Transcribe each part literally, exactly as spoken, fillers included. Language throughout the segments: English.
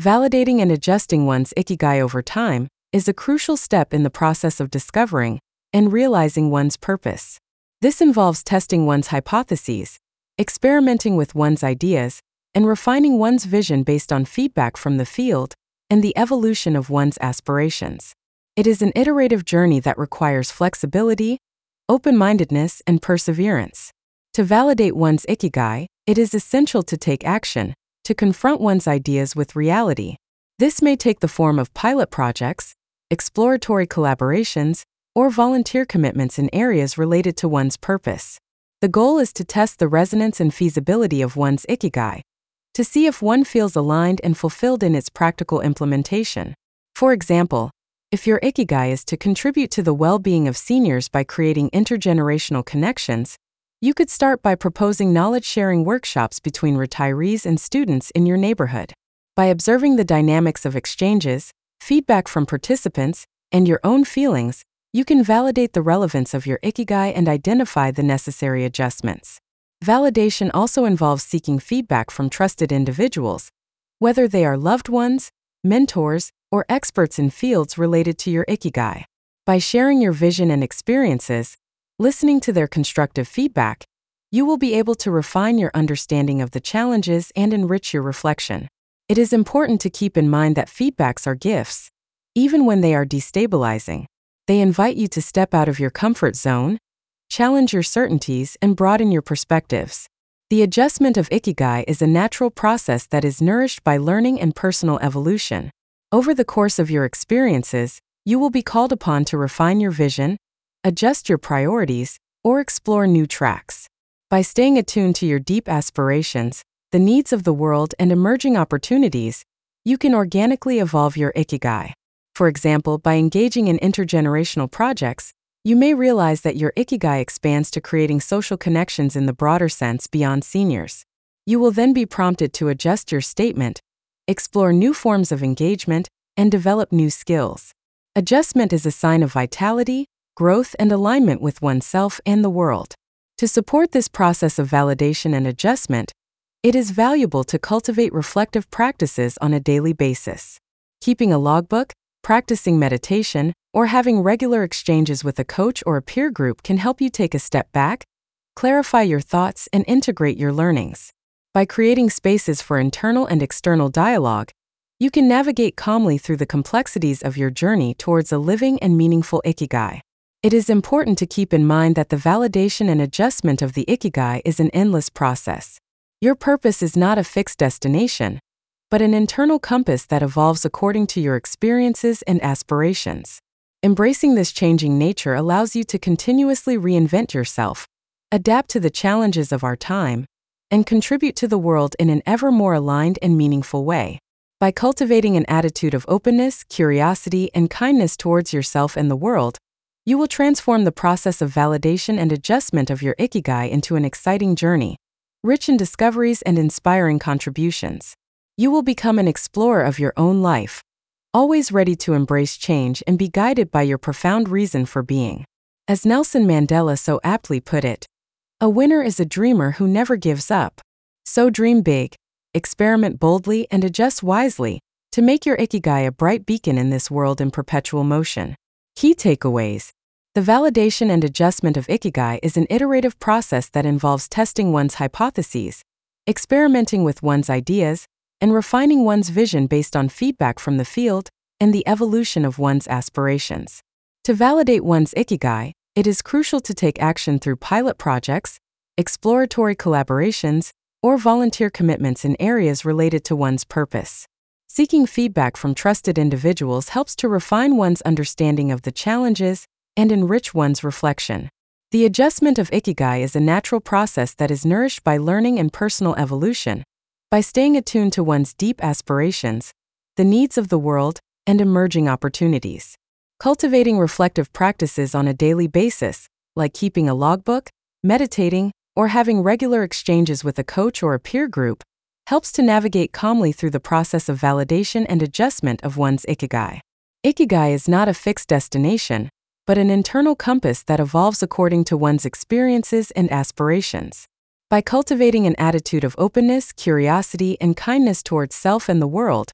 Validating and adjusting one's ikigai over time is a crucial step in the process of discovering and realizing one's purpose. This involves testing one's hypotheses, experimenting with one's ideas, and refining one's vision based on feedback from the field and the evolution of one's aspirations. It is an iterative journey that requires flexibility, open-mindedness, and perseverance. To validate one's ikigai, it is essential to take action, to confront one's ideas with reality. This may take the form of pilot projects, exploratory collaborations, or volunteer commitments in areas related to one's purpose. The goal is to test the resonance and feasibility of one's ikigai, to see if one feels aligned and fulfilled in its practical implementation. For example, if your ikigai is to contribute to the well-being of seniors by creating intergenerational connections, you could start by proposing knowledge-sharing workshops between retirees and students in your neighborhood. By observing the dynamics of exchanges, feedback from participants, and your own feelings, you can validate the relevance of your ikigai and identify the necessary adjustments. Validation also involves seeking feedback from trusted individuals, whether they are loved ones, mentors, or experts in fields related to your ikigai. By sharing your vision and experiences, listening to their constructive feedback, you will be able to refine your understanding of the challenges and enrich your reflection. It is important to keep in mind that feedbacks are gifts, even when they are destabilizing. They invite you to step out of your comfort zone, challenge your certainties, and broaden your perspectives. The adjustment of ikigai is a natural process that is nourished by learning and personal evolution. Over the course of your experiences, you will be called upon to refine your vision, adjust your priorities, or explore new tracks. By staying attuned to your deep aspirations, the needs of the world, and emerging opportunities, you can organically evolve your ikigai. For example, by engaging in intergenerational projects, you may realize that your ikigai expands to creating social connections in the broader sense beyond seniors. You will then be prompted to adjust your statement, explore new forms of engagement, and develop new skills. Adjustment is a sign of vitality, growth, and alignment with oneself and the world. To support this process of validation and adjustment, it is valuable to cultivate reflective practices on a daily basis. Keeping a logbook, practicing meditation, or having regular exchanges with a coach or a peer group can help you take a step back, clarify your thoughts, and integrate your learnings. By creating spaces for internal and external dialogue, you can navigate calmly through the complexities of your journey towards a living and meaningful ikigai. It is important to keep in mind that the validation and adjustment of the ikigai is an endless process. Your purpose is not a fixed destination, but an internal compass that evolves according to your experiences and aspirations. Embracing this changing nature allows you to continuously reinvent yourself, adapt to the challenges of our time, and contribute to the world in an ever more aligned and meaningful way. By cultivating an attitude of openness, curiosity, and kindness towards yourself and the world, you will transform the process of validation and adjustment of your ikigai into an exciting journey, rich in discoveries and inspiring contributions. You will become an explorer of your own life, always ready to embrace change and be guided by your profound reason for being. As Nelson Mandela so aptly put it, "A winner is a dreamer who never gives up." So dream big, experiment boldly, and adjust wisely to make your ikigai a bright beacon in this world in perpetual motion. Key takeaways. The validation and adjustment of ikigai is an iterative process that involves testing one's hypotheses, experimenting with one's ideas, and refining one's vision based on feedback from the field and the evolution of one's aspirations. To validate one's ikigai, it is crucial to take action through pilot projects, exploratory collaborations, or volunteer commitments in areas related to one's purpose. Seeking feedback from trusted individuals helps to refine one's understanding of the challenges and enrich one's reflection. The adjustment of ikigai is a natural process that is nourished by learning and personal evolution. By staying attuned to one's deep aspirations, the needs of the world, and emerging opportunities. Cultivating reflective practices on a daily basis, like keeping a logbook, meditating, or having regular exchanges with a coach or a peer group, helps to navigate calmly through the process of validation and adjustment of one's ikigai. Ikigai is not a fixed destination, but an internal compass that evolves according to one's experiences and aspirations. By cultivating an attitude of openness, curiosity, and kindness towards self and the world,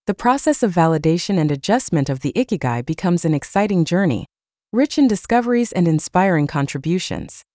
The process of validation and adjustment of the Ikigai becomes an exciting journey, rich in discoveries and inspiring contributions.